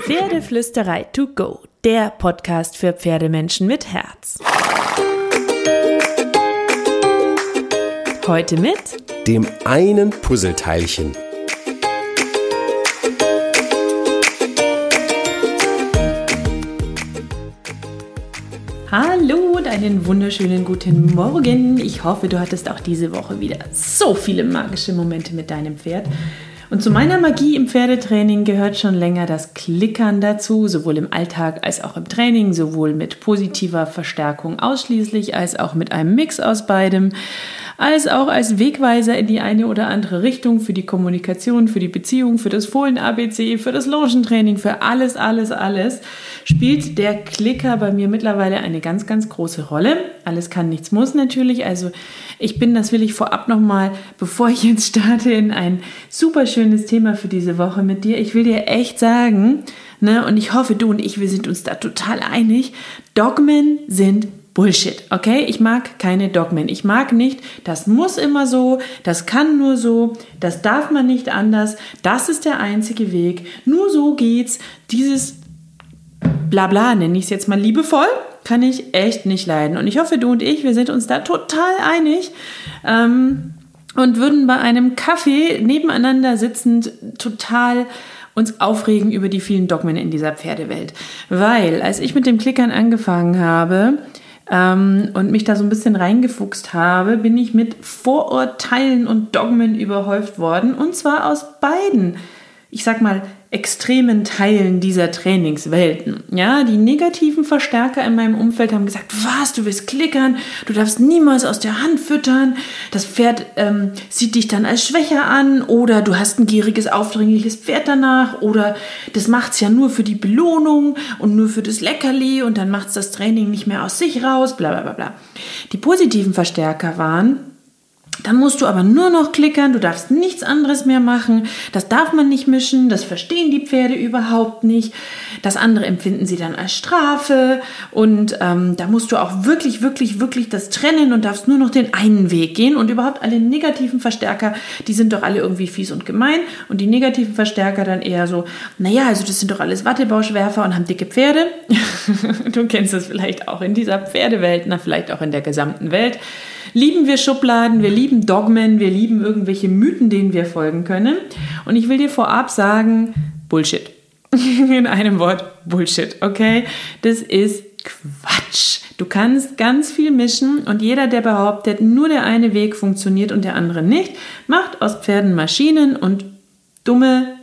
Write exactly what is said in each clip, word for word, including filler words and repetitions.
Pferdeflüsterei to go, der Podcast für Pferdemenschen mit Herz. Heute mit dem einen Puzzleteilchen. Hallo und einen wunderschönen guten Morgen. Ich hoffe, du hattest auch diese Woche wieder so viele magische Momente mit deinem Pferd. Und zu meiner Magie im Pferdetraining gehört schon länger das Klickern dazu, sowohl im Alltag als auch im Training, sowohl mit positiver Verstärkung ausschließlich, als auch mit einem Mix aus beidem, als auch als Wegweiser in die eine oder andere Richtung für die Kommunikation, für die Beziehung, für das Fohlen-A B C, für das Longentraining, für alles, alles, alles, spielt der Klicker bei mir mittlerweile eine ganz, ganz große Rolle. Alles kann, nichts muss natürlich. Also ich bin, das will ich vorab nochmal, bevor ich jetzt starte, in ein super schönes Thema für diese Woche mit dir. Ich will dir echt sagen, ne, und ich hoffe, du und ich, wir sind uns da total einig, Dogmen sind Bullshit, okay? Ich mag keine Dogmen. Ich mag nicht, das muss immer so, das kann nur so, das darf man nicht anders, das ist der einzige Weg, nur so geht's. Dieses Blabla, nenne ich es jetzt mal liebevoll, kann ich echt nicht leiden. Und ich hoffe, du und ich, wir sind uns da total einig ähm, und würden bei einem Kaffee nebeneinander sitzend total uns aufregen über die vielen Dogmen in dieser Pferdewelt. Weil, als ich mit dem Klickern angefangen habe, Ähm, und mich da so ein bisschen reingefuchst habe, bin ich mit Vorurteilen und Dogmen überhäuft worden. Und zwar aus beiden, ich sag mal, extremen Teilen dieser Trainingswelten. Ja, die negativen Verstärker in meinem Umfeld haben gesagt, was, du willst klickern, du darfst niemals aus der Hand füttern, das Pferd ähm, sieht dich dann als schwächer an oder du hast ein gieriges, aufdringliches Pferd danach oder das macht's ja nur für die Belohnung und nur für das Leckerli und dann macht's das Training nicht mehr aus sich raus, bla bla bla bla. Die positiven Verstärker waren, dann musst du aber nur noch klickern, du darfst nichts anderes mehr machen, das darf man nicht mischen, das verstehen die Pferde überhaupt nicht, das andere empfinden sie dann als Strafe und ähm, da musst du auch wirklich, wirklich, wirklich das trennen und darfst nur noch den einen Weg gehen und überhaupt alle negativen Verstärker, die sind doch alle irgendwie fies und gemein und die negativen Verstärker dann eher so, naja, also das sind doch alles Wattebauschwerfer und haben dicke Pferde. Du kennst das vielleicht auch in dieser Pferdewelt, na vielleicht auch in der gesamten Welt. Lieben wir Schubladen, wir lieben Dogmen, wir lieben irgendwelche Mythen, denen wir folgen können. Und ich will dir vorab sagen, Bullshit. In einem Wort, Bullshit, okay? Das ist Quatsch. Du kannst ganz viel mischen und jeder, der behauptet, nur der eine Weg funktioniert und der andere nicht, macht aus Pferden Maschinen und dumme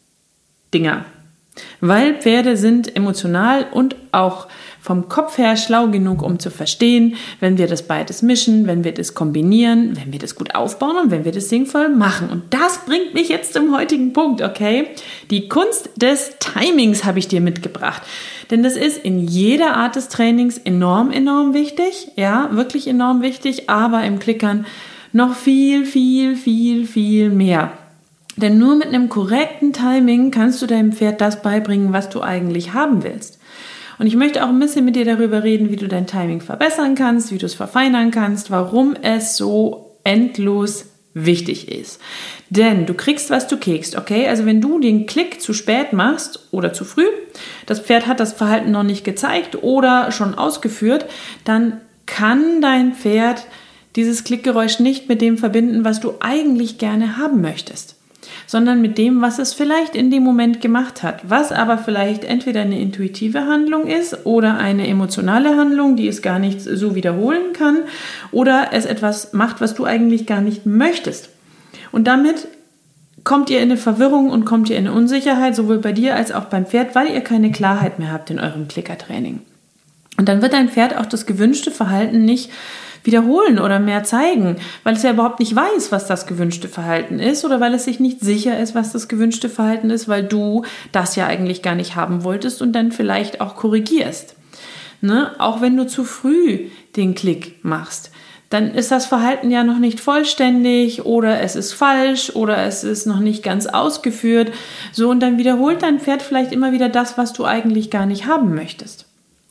Dinger. Weil Pferde sind emotional und auch vom Kopf her schlau genug, um zu verstehen, wenn wir das beides mischen, wenn wir das kombinieren, wenn wir das gut aufbauen und wenn wir das sinnvoll machen. Und das bringt mich jetzt zum heutigen Punkt, okay? Die Kunst des Timings habe ich dir mitgebracht. Denn das ist in jeder Art des Trainings enorm, enorm wichtig. Ja, wirklich enorm wichtig, aber im Klickern noch viel, viel, viel, viel mehr. Denn nur mit einem korrekten Timing kannst du deinem Pferd das beibringen, was du eigentlich haben willst. Und ich möchte auch ein bisschen mit dir darüber reden, wie du dein Timing verbessern kannst, wie du es verfeinern kannst, warum es so endlos wichtig ist. Denn du kriegst, was du kriegst, okay? Also wenn du den Klick zu spät machst oder zu früh, das Pferd hat das Verhalten noch nicht gezeigt oder schon ausgeführt, dann kann dein Pferd dieses Klickgeräusch nicht mit dem verbinden, was du eigentlich gerne haben möchtest, sondern mit dem, was es vielleicht in dem Moment gemacht hat, was aber vielleicht entweder eine intuitive Handlung ist oder eine emotionale Handlung, die es gar nicht so wiederholen kann oder es etwas macht, was du eigentlich gar nicht möchtest. Und damit kommt ihr in eine Verwirrung und kommt ihr in eine Unsicherheit, sowohl bei dir als auch beim Pferd, weil ihr keine Klarheit mehr habt in eurem Klickertraining. Und dann wird dein Pferd auch das gewünschte Verhalten nicht wiederholen oder mehr zeigen, weil es ja überhaupt nicht weiß, was das gewünschte Verhalten ist oder weil es sich nicht sicher ist, was das gewünschte Verhalten ist, weil du das ja eigentlich gar nicht haben wolltest und dann vielleicht auch korrigierst. Ne? Auch wenn du zu früh den Klick machst, dann ist das Verhalten ja noch nicht vollständig oder es ist falsch oder es ist noch nicht ganz ausgeführt. So, und dann wiederholt dein Pferd vielleicht immer wieder das, was du eigentlich gar nicht haben möchtest.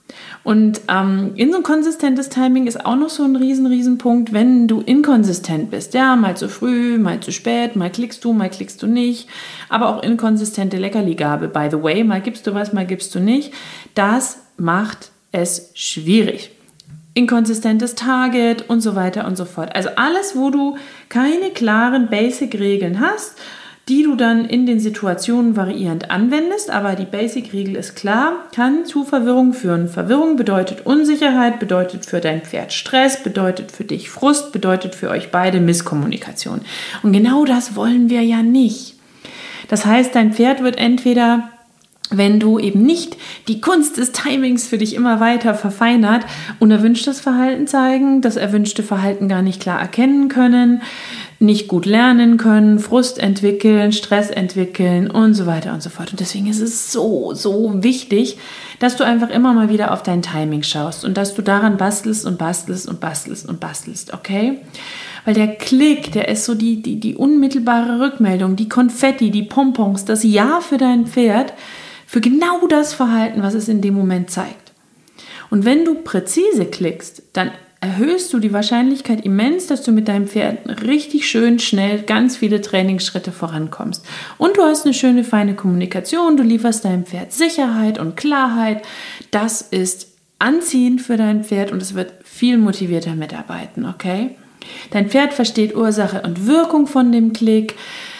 Und ähm, inkonsistentes Timing ist auch noch so ein riesen, riesen Punkt, wenn du inkonsistent bist. Ja, mal zu früh, mal zu spät, mal klickst du, mal klickst du nicht. Aber auch inkonsistente Leckerligabe, by the way. Mal gibst du was, mal gibst du nicht. Das macht es schwierig. Inkonsistentes Target und so weiter und so fort. Also alles, wo du keine klaren Basic-Regeln hast, die du dann in den Situationen variierend anwendest, aber die Basic-Regel ist klar, kann zu Verwirrung führen. Verwirrung bedeutet Unsicherheit, bedeutet für dein Pferd Stress, bedeutet für dich Frust, bedeutet für euch beide Misskommunikation. Und genau das wollen wir ja nicht. Das heißt, dein Pferd wird entweder, wenn du eben nicht die Kunst des Timings für dich immer weiter verfeinert, unerwünschtes Verhalten zeigen, das erwünschte Verhalten gar nicht klar erkennen können, nicht gut lernen können, Frust entwickeln, Stress entwickeln und so weiter und so fort. Und deswegen ist es so, so wichtig, dass du einfach immer mal wieder auf dein Timing schaust und dass du daran bastelst und bastelst und bastelst und bastelst, okay? Weil der Klick, der ist so die, die, die unmittelbare Rückmeldung, die Konfetti, die Pompons, das Ja für dein Pferd, für genau das Verhalten, was es in dem Moment zeigt. Und wenn du präzise klickst, dann erhöhst du die Wahrscheinlichkeit immens, dass du mit deinem Pferd richtig schön schnell ganz viele Trainingsschritte vorankommst. Und du hast eine schöne, feine Kommunikation, du lieferst deinem Pferd Sicherheit und Klarheit. Das ist anziehend für dein Pferd und es wird viel motivierter mitarbeiten, okay? Dein Pferd versteht Ursache und Wirkung von dem Klick.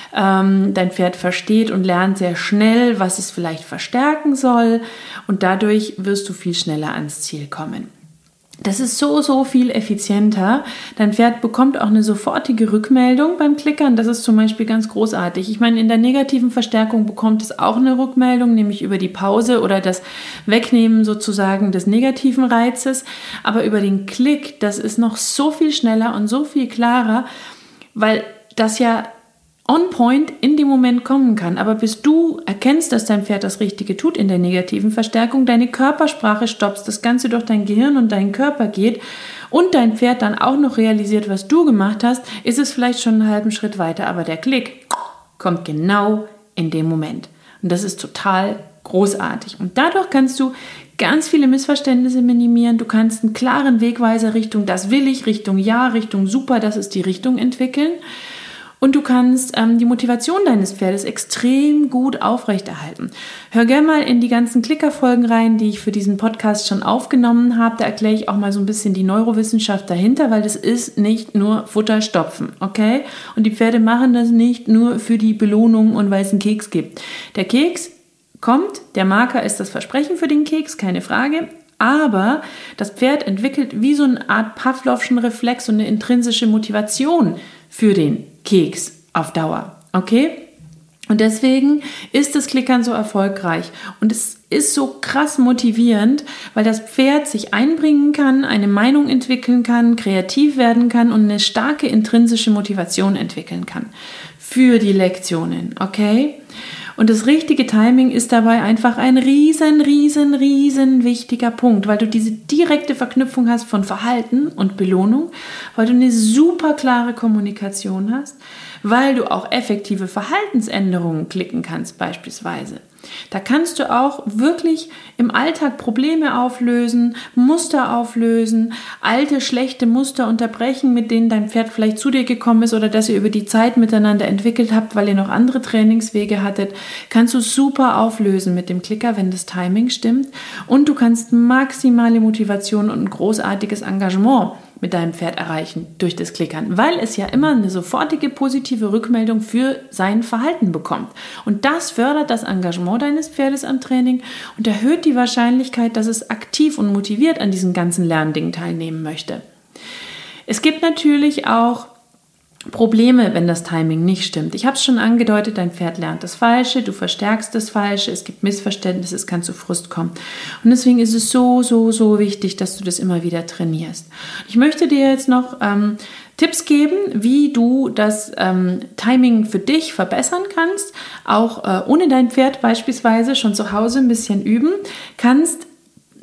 Ähm, dein Pferd versteht und lernt sehr schnell, was es vielleicht verstärken soll und dadurch wirst du viel schneller ans Ziel kommen. Das ist so, so viel effizienter. Dein Pferd bekommt auch eine sofortige Rückmeldung beim Klickern. Das ist zum Beispiel ganz großartig. Ich meine, in der negativen Verstärkung bekommt es auch eine Rückmeldung, nämlich über die Pause oder das Wegnehmen sozusagen des negativen Reizes. Aber über den Klick, das ist noch so viel schneller und so viel klarer, weil das ja on point in dem Moment kommen kann. Aber bis du erkennst, dass dein Pferd das Richtige tut in der negativen Verstärkung, deine Körpersprache stoppst, das Ganze durch dein Gehirn und deinen Körper geht und dein Pferd dann auch noch realisiert, was du gemacht hast, ist es vielleicht schon einen halben Schritt weiter. Aber der Klick kommt genau in dem Moment. Und das ist total großartig. Und dadurch kannst du ganz viele Missverständnisse minimieren. Du kannst einen klaren Wegweiser Richtung das will ich, Richtung ja, Richtung super, das ist die Richtung entwickeln. Und du kannst ähm, die Motivation deines Pferdes extrem gut aufrechterhalten. Hör gerne mal in die ganzen Klickerfolgen rein, die ich für diesen Podcast schon aufgenommen habe. Da erkläre ich auch mal so ein bisschen die Neurowissenschaft dahinter, weil das ist nicht nur Futterstopfen, okay? Und die Pferde machen das nicht nur für die Belohnung und weil es einen Keks gibt. Der Keks kommt, der Marker ist das Versprechen für den Keks, keine Frage. Aber das Pferd entwickelt wie so eine Art Pavlovschen Reflex und eine intrinsische Motivation für den Keks auf Dauer, okay? Und deswegen ist das Klickern so erfolgreich und es ist so krass motivierend, weil das Pferd sich einbringen kann, eine Meinung entwickeln kann, kreativ werden kann und eine starke intrinsische Motivation entwickeln kann für die Lektionen, okay? Und das richtige Timing ist dabei einfach ein riesen, riesen, riesen wichtiger Punkt, weil du diese direkte Verknüpfung hast von Verhalten und Belohnung, weil du eine super klare Kommunikation hast, weil du auch effektive Verhaltensänderungen klicken kannst beispielsweise. Da kannst du auch wirklich im Alltag Probleme auflösen, Muster auflösen, alte, schlechte Muster unterbrechen, mit denen dein Pferd vielleicht zu dir gekommen ist oder dass ihr über die Zeit miteinander entwickelt habt, weil ihr noch andere Trainingswege hattet, kannst du super auflösen mit dem Klicker, wenn das Timing stimmt. Und du kannst maximale Motivation und ein großartiges Engagement mit deinem Pferd erreichen durch das Klickern, weil es ja immer eine sofortige positive Rückmeldung für sein Verhalten bekommt. Und das fördert das Engagement deines Pferdes am Training und erhöht die Wahrscheinlichkeit, dass es aktiv und motiviert an diesen ganzen Lerndingen teilnehmen möchte. Es gibt natürlich auch Probleme, wenn das Timing nicht stimmt. Ich habe es schon angedeutet, dein Pferd lernt das Falsche, du verstärkst das Falsche, es gibt Missverständnisse, es kann zu Frust kommen. Und deswegen ist es so, so, so wichtig, dass du das immer wieder trainierst. Ich möchte dir jetzt noch ähm, Tipps geben, wie du das ähm, Timing für dich verbessern kannst, auch äh, ohne dein Pferd beispielsweise schon zu Hause ein bisschen üben kannst.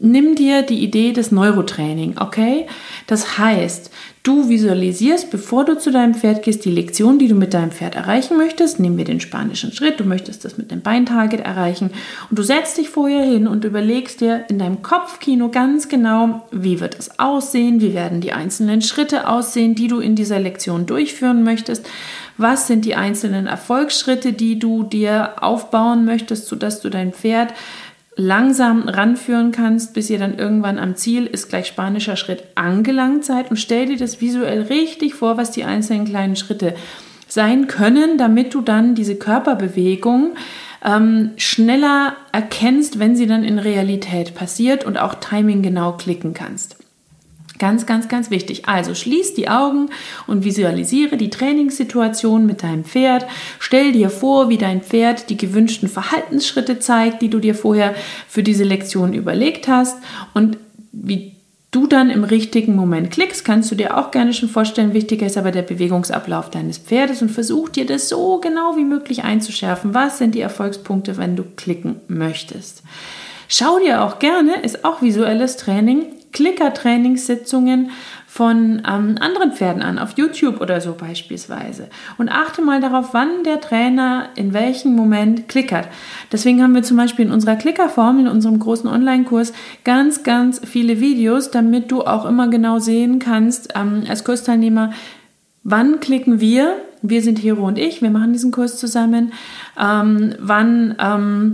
nimm dir die Idee des Neurotraining, okay? Das heißt, du visualisierst, bevor du zu deinem Pferd gehst, die Lektion, die du mit deinem Pferd erreichen möchtest. Nehmen wir den spanischen Schritt, du möchtest das mit dem Beintarget erreichen und du setzt dich vorher hin und überlegst dir in deinem Kopfkino ganz genau, wie wird es aussehen, wie werden die einzelnen Schritte aussehen, die du in dieser Lektion durchführen möchtest. Was sind die einzelnen Erfolgsschritte, die du dir aufbauen möchtest, sodass du dein Pferd langsam ranführen kannst, bis ihr dann irgendwann am Ziel ist gleich spanischer Schritt angelangt seid, und stell dir das visuell richtig vor, was die einzelnen kleinen Schritte sein können, damit du dann diese Körperbewegung ähm, schneller erkennst, wenn sie dann in Realität passiert, und auch Timing genau klicken kannst. Ganz, ganz, ganz wichtig. Also schließ die Augen und visualisiere die Trainingssituation mit deinem Pferd. Stell dir vor, wie dein Pferd die gewünschten Verhaltensschritte zeigt, die du dir vorher für diese Lektion überlegt hast, und wie du dann im richtigen Moment klickst, kannst du dir auch gerne schon vorstellen. Wichtiger ist aber der Bewegungsablauf deines Pferdes, und versuch dir das so genau wie möglich einzuschärfen. Was sind die Erfolgspunkte, wenn du klicken möchtest? Schau dir auch gerne, ist auch visuelles Training, Klicker-Trainingssitzungen von ähm, anderen Pferden an, auf YouTube oder so beispielsweise. Und achte mal darauf, wann der Trainer in welchem Moment klickert. Deswegen haben wir zum Beispiel in unserer Klickerformel, in unserem großen Online-Kurs, ganz, ganz viele Videos, damit du auch immer genau sehen kannst, ähm, als Kursteilnehmer, wann klicken wir, wir sind Hero und ich, wir machen diesen Kurs zusammen, ähm, wann... Ähm,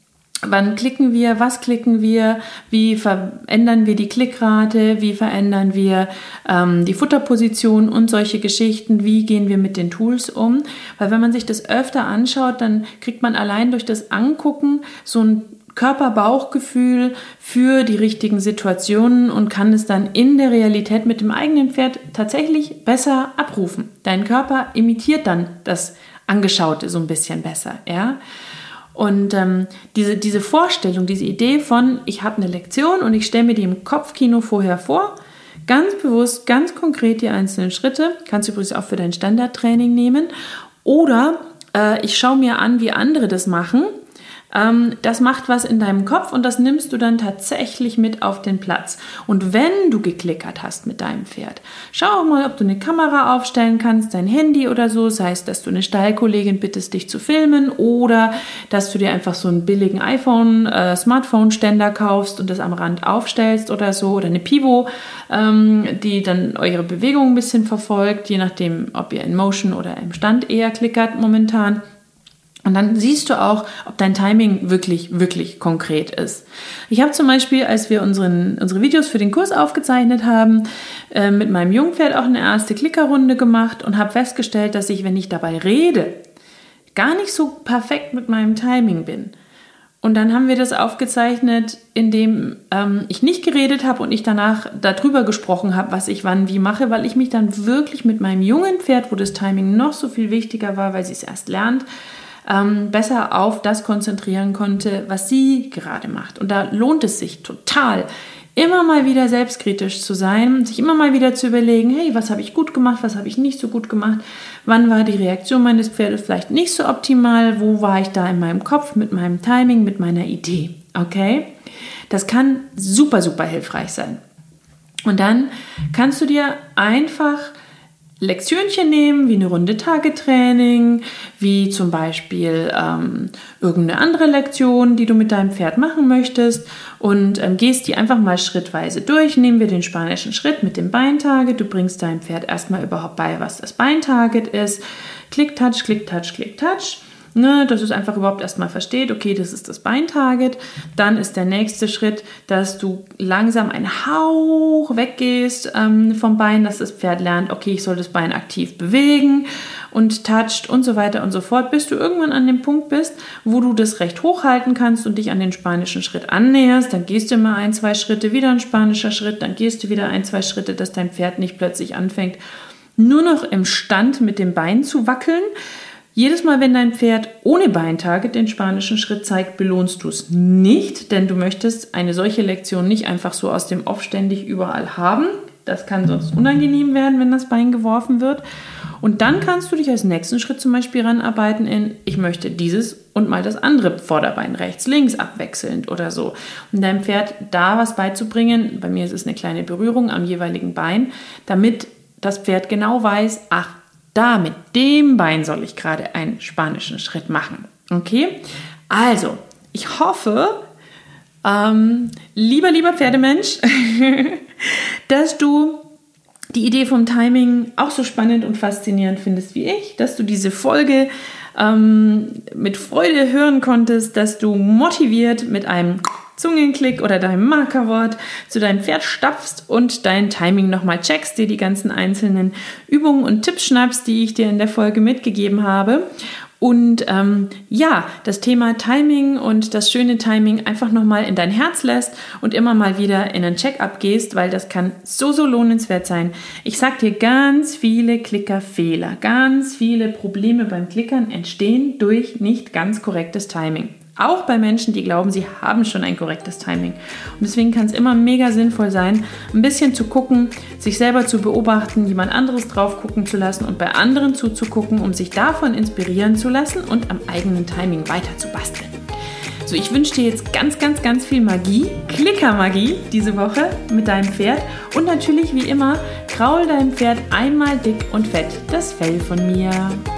Wann klicken wir, was klicken wir, wie verändern wir die Klickrate, wie verändern wir ähm, die Futterposition und solche Geschichten, wie gehen wir mit den Tools um. Weil wenn man sich das öfter anschaut, dann kriegt man allein durch das Angucken so ein Körper-Bauch-Gefühl für die richtigen Situationen und kann es dann in der Realität mit dem eigenen Pferd tatsächlich besser abrufen. Dein Körper imitiert dann das Angeschaute so ein bisschen besser, ja. Und ähm, diese, diese Vorstellung, diese Idee von, ich habe eine Lektion und ich stelle mir die im Kopfkino vorher vor, ganz bewusst, ganz konkret die einzelnen Schritte, kannst du übrigens auch für dein Standardtraining nehmen, oder äh, ich schaue mir an, wie andere das machen. Ähm, das macht was in deinem Kopf und das nimmst du dann tatsächlich mit auf den Platz. Und wenn du geklickert hast mit deinem Pferd, schau auch mal, ob du eine Kamera aufstellen kannst, dein Handy oder so, sei es, dass du eine Stallkollegin bittest, dich zu filmen, oder dass du dir einfach so einen billigen iPhone, äh, Smartphone-Ständer kaufst und das am Rand aufstellst oder so, oder eine Pivo, ähm, die dann eure Bewegung ein bisschen verfolgt, je nachdem, ob ihr in Motion oder im Stand eher klickert momentan. Und dann siehst du auch, ob dein Timing wirklich, wirklich konkret ist. Ich habe zum Beispiel, als wir unseren, unsere Videos für den Kurs aufgezeichnet haben, äh, mit meinem Jungpferd auch eine erste Klickerrunde gemacht und habe festgestellt, dass ich, wenn ich dabei rede, gar nicht so perfekt mit meinem Timing bin. Und dann haben wir das aufgezeichnet, indem ähm, ich nicht geredet habe und ich danach darüber gesprochen habe, was ich wann wie mache, weil ich mich dann wirklich mit meinem jungen Pferd, wo das Timing noch so viel wichtiger war, weil sie es erst lernt, Ähm, besser auf das konzentrieren konnte, was sie gerade macht. Und da lohnt es sich total, immer mal wieder selbstkritisch zu sein, sich immer mal wieder zu überlegen, hey, was habe ich gut gemacht, was habe ich nicht so gut gemacht, wann war die Reaktion meines Pferdes vielleicht nicht so optimal, wo war ich da in meinem Kopf, mit meinem Timing, mit meiner Idee, okay? Das kann super, super hilfreich sein. Und dann kannst du dir einfach Lektionchen nehmen, wie eine Runde Tagetraining, wie zum Beispiel ähm, irgendeine andere Lektion, die du mit deinem Pferd machen möchtest, und ähm, gehst die einfach mal schrittweise durch. Nehmen wir den spanischen Schritt mit dem Beintarget. Du bringst deinem Pferd erstmal überhaupt bei, was das Beintarget ist. Klick, Touch, Klick, Touch, Klick, Touch. Ne, dass es einfach überhaupt erstmal versteht, okay, das ist das Beintarget. Dann ist der nächste Schritt, dass du langsam einen Hauch weggehst ähm, vom Bein, dass das Pferd lernt, okay, ich soll das Bein aktiv bewegen und toucht und so weiter und so fort, bis du irgendwann an dem Punkt bist, wo du das recht hochhalten kannst und dich an den spanischen Schritt annäherst. Dann gehst du immer ein, zwei Schritte, wieder ein spanischer Schritt, dann gehst du wieder ein, zwei Schritte, dass dein Pferd nicht plötzlich anfängt, nur noch im Stand mit dem Bein zu wackeln. Jedes Mal, wenn dein Pferd ohne Beintarget den spanischen Schritt zeigt, belohnst du es nicht, denn du möchtest eine solche Lektion nicht einfach so aus dem Off ständig überall haben. Das kann sonst unangenehm werden, wenn das Bein geworfen wird. Und dann kannst du dich als nächsten Schritt zum Beispiel ranarbeiten in, ich möchte dieses und mal das andere Vorderbein rechts, links abwechselnd oder so. Um deinem Pferd da was beizubringen, bei mir ist es eine kleine Berührung am jeweiligen Bein, damit das Pferd genau weiß, ach, da mit dem Bein soll ich gerade einen spanischen Schritt machen. Okay? Also, ich hoffe, ähm, lieber, lieber Pferdemensch, dass du die Idee vom Timing auch so spannend und faszinierend findest wie ich, dass du diese Folge ähm, mit Freude hören konntest, dass du motiviert mit einem Zungenklick oder deinem Markerwort zu deinem Pferd stapfst und dein Timing nochmal checkst, dir die ganzen einzelnen Übungen und Tipps schnappst, die ich dir in der Folge mitgegeben habe. Und ähm, ja, das Thema Timing und das schöne Timing einfach nochmal in dein Herz lässt und immer mal wieder in ein Check-up gehst, weil das kann so, so lohnenswert sein. Ich sag dir, ganz viele Klickerfehler, ganz viele Probleme beim Klickern entstehen durch nicht ganz korrektes Timing. Auch bei Menschen, die glauben, sie haben schon ein korrektes Timing. Und deswegen kann es immer mega sinnvoll sein, ein bisschen zu gucken, sich selber zu beobachten, jemand anderes drauf gucken zu lassen und bei anderen zuzugucken, um sich davon inspirieren zu lassen und am eigenen Timing weiter zu basteln. So, ich wünsche dir jetzt ganz, ganz, ganz viel Magie, Klickermagie diese Woche mit deinem Pferd und natürlich wie immer, kraul deinem Pferd einmal dick und fett das Fell von mir.